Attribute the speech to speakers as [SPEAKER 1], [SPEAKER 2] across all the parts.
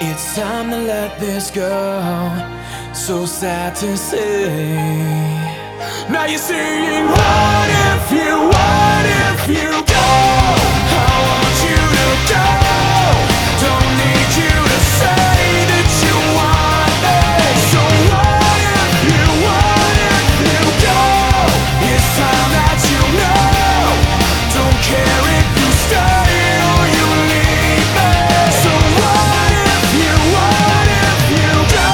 [SPEAKER 1] It's time to let this go. So sad to say. Now you're saying, what if you go? I want you to go. Don't need you to say that you want me. So what if you go? It's time that you know. Don't care if you stay or you leave me. So what if you go?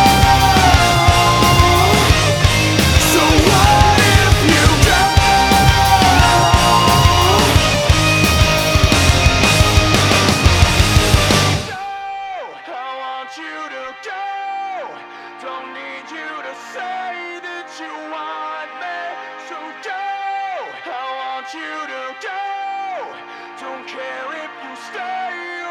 [SPEAKER 1] So what if you go? I want you to go. Don't need you to say that you want me. So go. I want you to go. Don't care if you stay